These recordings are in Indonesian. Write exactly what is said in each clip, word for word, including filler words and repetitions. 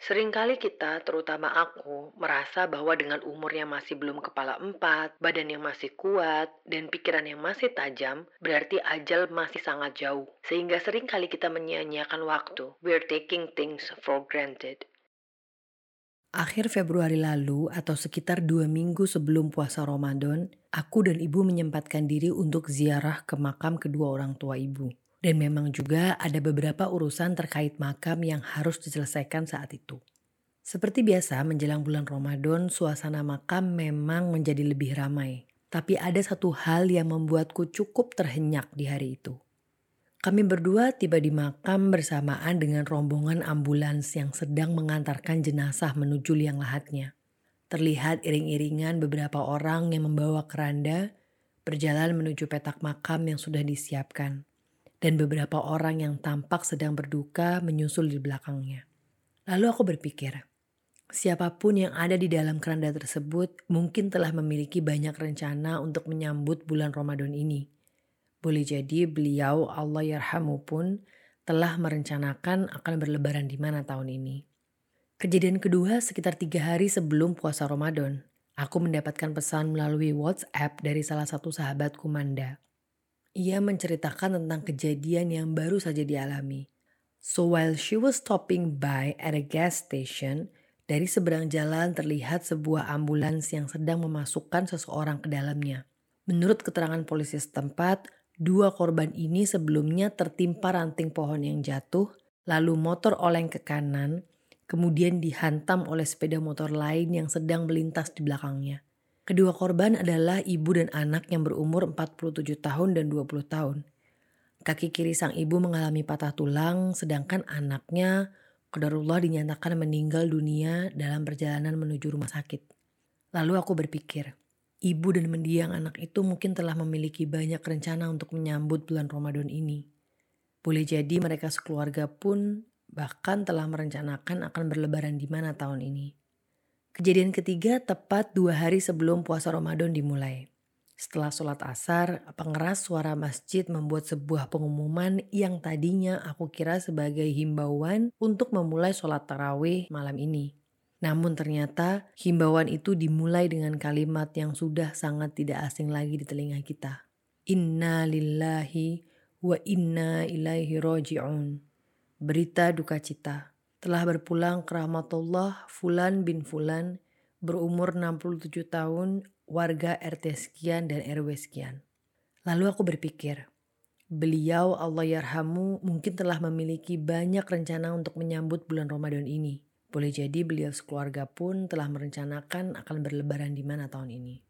Seringkali kita, terutama aku, merasa bahwa dengan umur yang masih belum kepala empat, badan yang masih kuat, dan pikiran yang masih tajam, berarti ajal masih sangat jauh. Sehingga seringkali kita menyia-nyiakan waktu. We're taking things for granted. Akhir Februari lalu atau sekitar dua minggu sebelum puasa Ramadan, aku dan ibu menyempatkan diri untuk ziarah ke makam kedua orang tua ibu. Dan memang juga ada beberapa urusan terkait makam yang harus diselesaikan saat itu. Seperti biasa menjelang bulan Ramadan, suasana makam memang menjadi lebih ramai. Tapi ada satu hal yang membuatku cukup terhenyak di hari itu. Kami berdua tiba di makam bersamaan dengan rombongan ambulans yang sedang mengantarkan jenazah menuju liang lahatnya. Terlihat iring-iringan beberapa orang yang membawa keranda berjalan menuju petak makam yang sudah disiapkan. Dan beberapa orang yang tampak sedang berduka menyusul di belakangnya. Lalu aku berpikir, siapapun yang ada di dalam keranda tersebut mungkin telah memiliki banyak rencana untuk menyambut bulan Ramadan ini. Boleh jadi beliau Allah yarhamu pun telah merencanakan akan berlebaran di mana tahun ini. Kejadian kedua sekitar tiga hari sebelum puasa Ramadan. Aku mendapatkan pesan melalui WhatsApp dari salah satu sahabatku Manda. Ia menceritakan tentang kejadian yang baru saja dialami. So while she was stopping by at a gas station, dari seberang jalan terlihat sebuah ambulans yang sedang memasukkan seseorang ke dalamnya. Menurut keterangan polisi setempat, dua korban ini sebelumnya tertimpa ranting pohon yang jatuh, lalu motor oleng ke kanan, kemudian dihantam oleh sepeda motor lain yang sedang melintas di belakangnya. Kedua korban adalah ibu dan anak yang berumur empat puluh tujuh tahun dan dua puluh tahun. Kaki kiri sang ibu mengalami patah tulang, sedangkan anaknya qadarullah dinyatakan meninggal dunia dalam perjalanan menuju rumah sakit. Lalu aku berpikir, ibu dan mendiang anak itu mungkin telah memiliki banyak rencana untuk menyambut bulan Ramadan ini. Boleh jadi mereka sekeluarga pun bahkan telah merencanakan akan berlebaran di mana tahun ini. Kejadian ketiga tepat dua hari sebelum puasa Ramadan dimulai. Setelah sholat asar, pengeras suara masjid membuat sebuah pengumuman yang tadinya aku kira sebagai himbauan untuk memulai sholat tarawih malam ini. Namun ternyata himbauan itu dimulai dengan kalimat yang sudah sangat tidak asing lagi di telinga kita. Inna lillahi wa inna ilaihi roji'un. Berita duka cita. Telah berpulang ke rahmatullah Fulan bin Fulan berumur enam puluh tujuh tahun, warga R T sekian dan R W sekian. Lalu aku berpikir, beliau Allah yarhamu mungkin telah memiliki banyak rencana untuk menyambut bulan Ramadan ini. Boleh jadi beliau sekeluarga pun telah merencanakan akan berlebaran di mana tahun ini.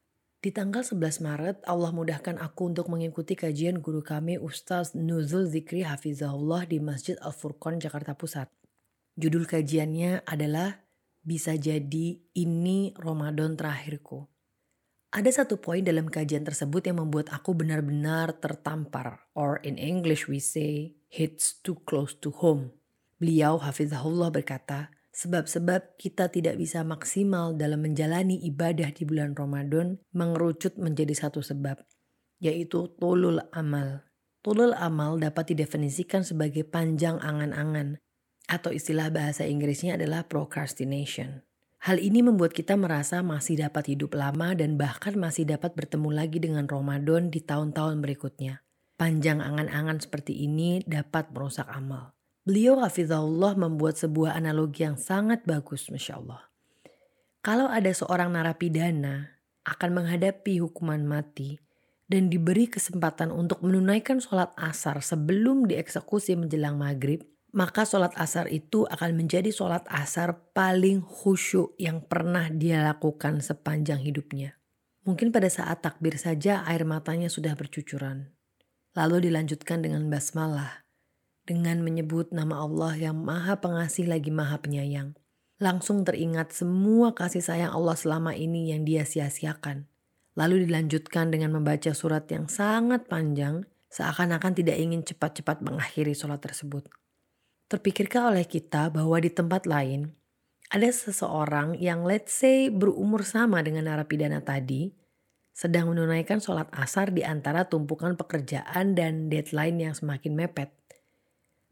Di tanggal sebelas Maret, Allah mudahkan aku untuk mengikuti kajian guru kami Ustaz Nuzul Zikri Hafizahullah di Masjid Al-Furqan, Jakarta Pusat. Judul kajiannya adalah Bisa Jadi Ini Ramadan Terakhirku. Ada satu poin dalam kajian tersebut yang membuat aku benar-benar tertampar, or in English we say, hits too close to home. Beliau Hafizahullah berkata, sebab-sebab kita tidak bisa maksimal dalam menjalani ibadah di bulan Ramadan mengerucut menjadi satu sebab, yaitu tulul amal. Tulul amal dapat didefinisikan sebagai panjang angan-angan, atau istilah bahasa Inggrisnya adalah procrastination. Hal ini membuat kita merasa masih dapat hidup lama dan bahkan masih dapat bertemu lagi dengan Ramadan di tahun-tahun berikutnya. Panjang angan-angan seperti ini dapat merusak amal. Beliau hafizahullah membuat sebuah analogi yang sangat bagus, Masya Allah. Kalau ada seorang narapidana akan menghadapi hukuman mati dan diberi kesempatan untuk menunaikan sholat asar sebelum dieksekusi menjelang maghrib, maka sholat asar itu akan menjadi sholat asar paling khusyuk yang pernah dia lakukan sepanjang hidupnya. Mungkin pada saat takbir saja air matanya sudah bercucuran. Lalu dilanjutkan dengan basmalah, dengan menyebut nama Allah yang maha pengasih lagi maha penyayang. Langsung teringat semua kasih sayang Allah selama ini yang dia sia-siakan. Lalu dilanjutkan dengan membaca surat yang sangat panjang, seakan-akan tidak ingin cepat-cepat mengakhiri sholat tersebut. Terpikirkah oleh kita bahwa di tempat lain ada seseorang yang let's say berumur sama dengan narapidana tadi sedang menunaikan sholat asar di antara tumpukan pekerjaan dan deadline yang semakin mepet.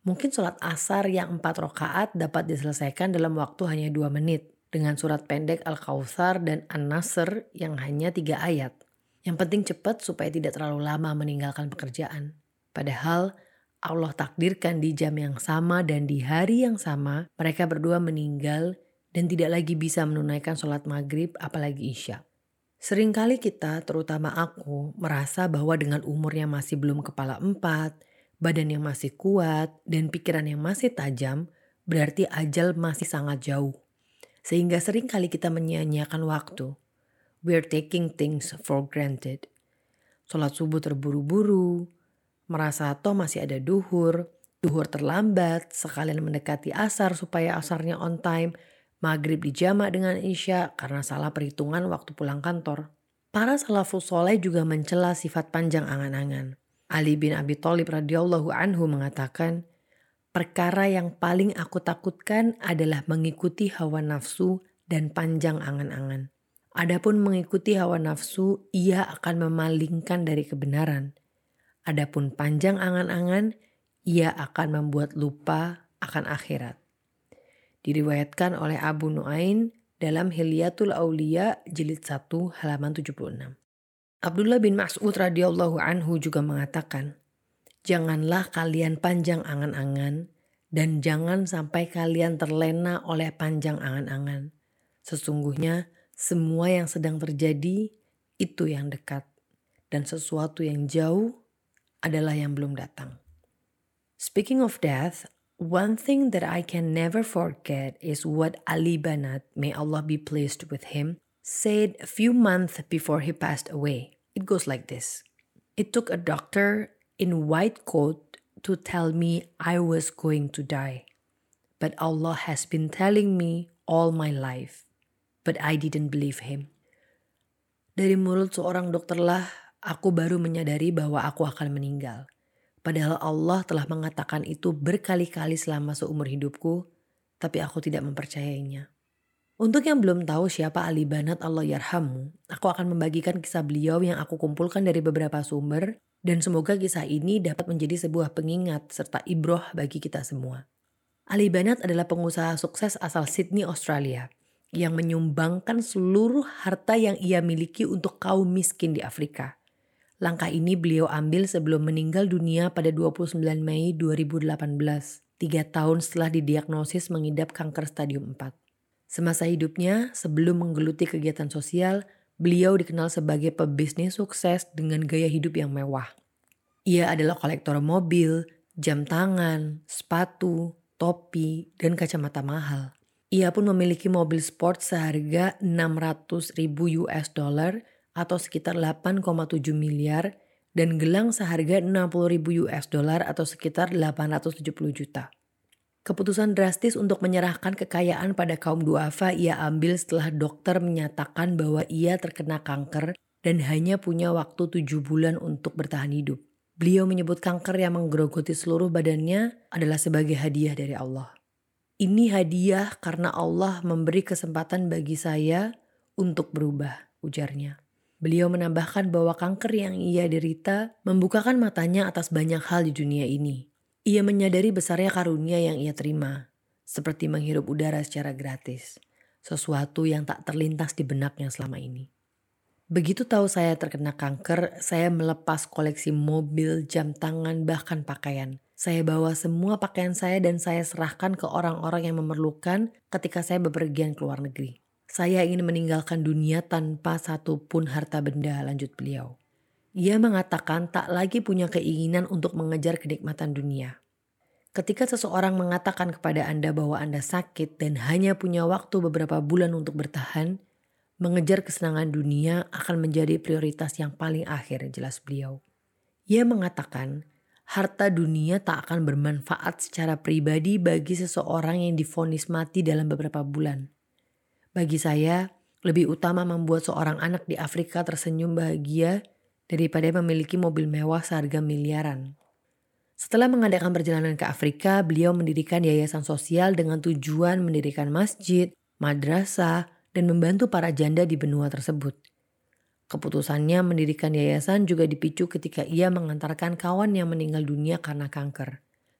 Mungkin sholat asar yang empat rakaat dapat diselesaikan dalam waktu hanya dua menit. Dengan surat pendek Al-Kautsar dan An-Nasr yang hanya tiga ayat. Yang penting cepat supaya tidak terlalu lama meninggalkan pekerjaan. Padahal Allah takdirkan di jam yang sama dan di hari yang sama mereka berdua meninggal dan tidak lagi bisa menunaikan sholat maghrib apalagi isya. Seringkali kita, terutama aku, merasa bahwa dengan umur yang masih belum kepala empat, badan yang masih kuat, dan pikiran yang masih tajam, berarti ajal masih sangat jauh. Sehingga seringkali kita menyia-nyiakan waktu. We're taking things for granted. Sholat subuh terburu-buru, merasa toh masih ada duhur, duhur terlambat, sekalian mendekati asar supaya asarnya on time, maghrib dijamak dengan isya karena salah perhitungan waktu pulang kantor. Para salafus soleh juga mencela sifat panjang angan-angan. Ali bin Abi Thalib radhiyallahu anhu mengatakan, perkara yang paling aku takutkan adalah mengikuti hawa nafsu dan panjang angan-angan. Adapun mengikuti hawa nafsu, ia akan memalingkan dari kebenaran. Adapun panjang angan-angan, ia akan membuat lupa akan akhirat. Diriwayatkan oleh Abu Nuaim dalam Hilyatul Auliya jilid satu halaman tujuh puluh enam. Abdullah bin Mas'ud radhiyallahu anhu juga mengatakan, janganlah kalian panjang angan-angan dan jangan sampai kalian terlena oleh panjang angan-angan. Sesungguhnya semua yang sedang terjadi itu yang dekat dan sesuatu yang jauh adalah yang belum datang. Speaking of death, one thing that I can never forget is what Ali Banat, may Allah be pleased with him, said a few months before he passed away. It goes like this. It took a doctor in white coat to tell me I was going to die. But Allah has been telling me all my life. But I didn't believe him. Dari mulut seorang dokterlah aku baru menyadari bahwa aku akan meninggal. Padahal Allah telah mengatakan itu berkali-kali selama seumur hidupku, tapi aku tidak mempercayainya. Untuk yang belum tahu siapa Ali Banat Allah yarhamu, aku akan membagikan kisah beliau yang aku kumpulkan dari beberapa sumber dan semoga kisah ini dapat menjadi sebuah pengingat serta ibroh bagi kita semua. Ali Banat adalah pengusaha sukses asal Sydney, Australia yang menyumbangkan seluruh harta yang ia miliki untuk kaum miskin di Afrika. Langkah ini beliau ambil sebelum meninggal dunia pada dua puluh sembilan Mei dua ribu delapan belas, tiga tahun setelah didiagnosis mengidap kanker stadium empat. Semasa hidupnya, sebelum menggeluti kegiatan sosial, beliau dikenal sebagai pebisnis sukses dengan gaya hidup yang mewah. Ia adalah kolektor mobil, jam tangan, sepatu, topi, dan kacamata mahal. Ia pun memiliki mobil sport seharga enam ratus ribu U S dollar atau sekitar delapan koma tujuh miliar dan gelang seharga enam puluh ribu U S dollar atau sekitar delapan ratus tujuh puluh juta. Keputusan drastis untuk menyerahkan kekayaan pada kaum duafa ia ambil setelah dokter menyatakan bahwa ia terkena kanker dan hanya punya waktu tujuh bulan untuk bertahan hidup. Beliau menyebut kanker yang menggerogoti seluruh badannya adalah sebagai hadiah dari Allah. Ini hadiah karena Allah memberi kesempatan bagi saya untuk berubah, ujarnya. Beliau menambahkan bahwa kanker yang ia derita membukakan matanya atas banyak hal di dunia ini. Ia menyadari besarnya karunia yang ia terima, seperti menghirup udara secara gratis, sesuatu yang tak terlintas di benaknya selama ini. Begitu tahu saya terkena kanker, saya melepas koleksi mobil, jam tangan, bahkan pakaian. Saya bawa semua pakaian saya dan saya serahkan ke orang-orang yang memerlukan ketika saya bepergian ke luar negeri. Saya ingin meninggalkan dunia tanpa satupun harta benda, lanjut beliau. Ia mengatakan tak lagi punya keinginan untuk mengejar kenikmatan dunia. Ketika seseorang mengatakan kepada Anda bahwa Anda sakit dan hanya punya waktu beberapa bulan untuk bertahan, mengejar kesenangan dunia akan menjadi prioritas yang paling akhir, jelas beliau. Ia mengatakan, harta dunia tak akan bermanfaat secara pribadi bagi seseorang yang divonis mati dalam beberapa bulan. Bagi saya, lebih utama membuat seorang anak di Afrika tersenyum bahagia daripada memiliki mobil mewah seharga miliaran. Setelah mengadakan perjalanan ke Afrika, beliau mendirikan yayasan sosial dengan tujuan mendirikan masjid, madrasah, dan membantu para janda di benua tersebut. Keputusannya mendirikan yayasan juga dipicu ketika ia mengantarkan kawan yang meninggal dunia karena kanker.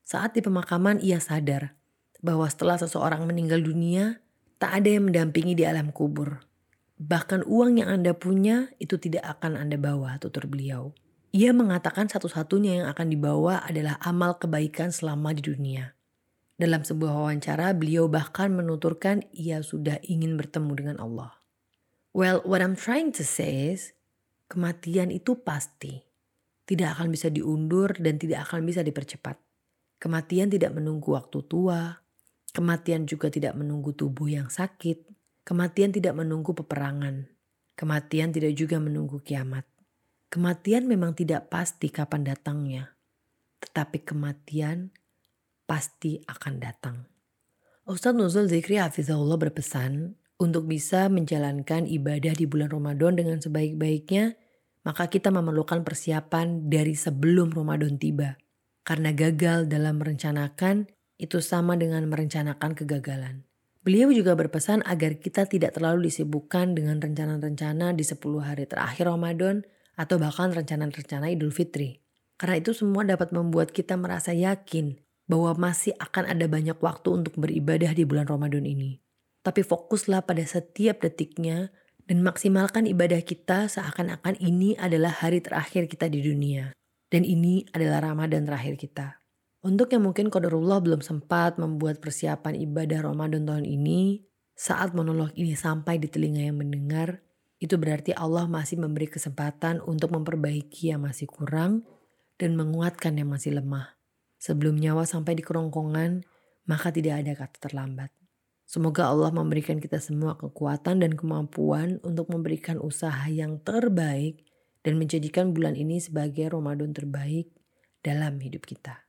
Saat di pemakaman ia sadar bahwa setelah seseorang meninggal dunia, tak ada yang mendampingi di alam kubur. Bahkan uang yang Anda punya itu tidak akan Anda bawa, tutur beliau. Ia mengatakan satu-satunya yang akan dibawa adalah amal kebaikan selama di dunia. Dalam sebuah wawancara, beliau bahkan menuturkan ia sudah ingin bertemu dengan Allah. Well, what I'm trying to say is, kematian itu pasti. Tidak akan bisa diundur dan tidak akan bisa dipercepat. Kematian tidak menunggu waktu tua. Kematian juga tidak menunggu tubuh yang sakit. Kematian tidak menunggu peperangan. Kematian tidak juga menunggu kiamat. Kematian memang tidak pasti kapan datangnya. Tetapi kematian pasti akan datang. Ustadz Nuzul Zikri Hafizahullah berpesan, untuk bisa menjalankan ibadah di bulan Ramadan dengan sebaik-baiknya, maka kita memerlukan persiapan dari sebelum Ramadan tiba. Karena gagal dalam merencanakan, itu sama dengan merencanakan kegagalan. Beliau juga berpesan agar kita tidak terlalu disibukkan dengan rencana-rencana di sepuluh hari terakhir Ramadan atau bahkan rencana-rencana Idul Fitri. Karena itu semua dapat membuat kita merasa yakin bahwa masih akan ada banyak waktu untuk beribadah di bulan Ramadan ini. Tapi fokuslah pada setiap detiknya dan maksimalkan ibadah kita seakan-akan ini adalah hari terakhir kita di dunia. Dan ini adalah Ramadan terakhir kita. Untuk yang mungkin qadarullah belum sempat membuat persiapan ibadah Ramadan tahun ini, saat monolog ini sampai di telinga yang mendengar, itu berarti Allah masih memberi kesempatan untuk memperbaiki yang masih kurang dan menguatkan yang masih lemah. Sebelum nyawa sampai di kerongkongan, maka tidak ada kata terlambat. Semoga Allah memberikan kita semua kekuatan dan kemampuan untuk memberikan usaha yang terbaik dan menjadikan bulan ini sebagai Ramadan terbaik dalam hidup kita.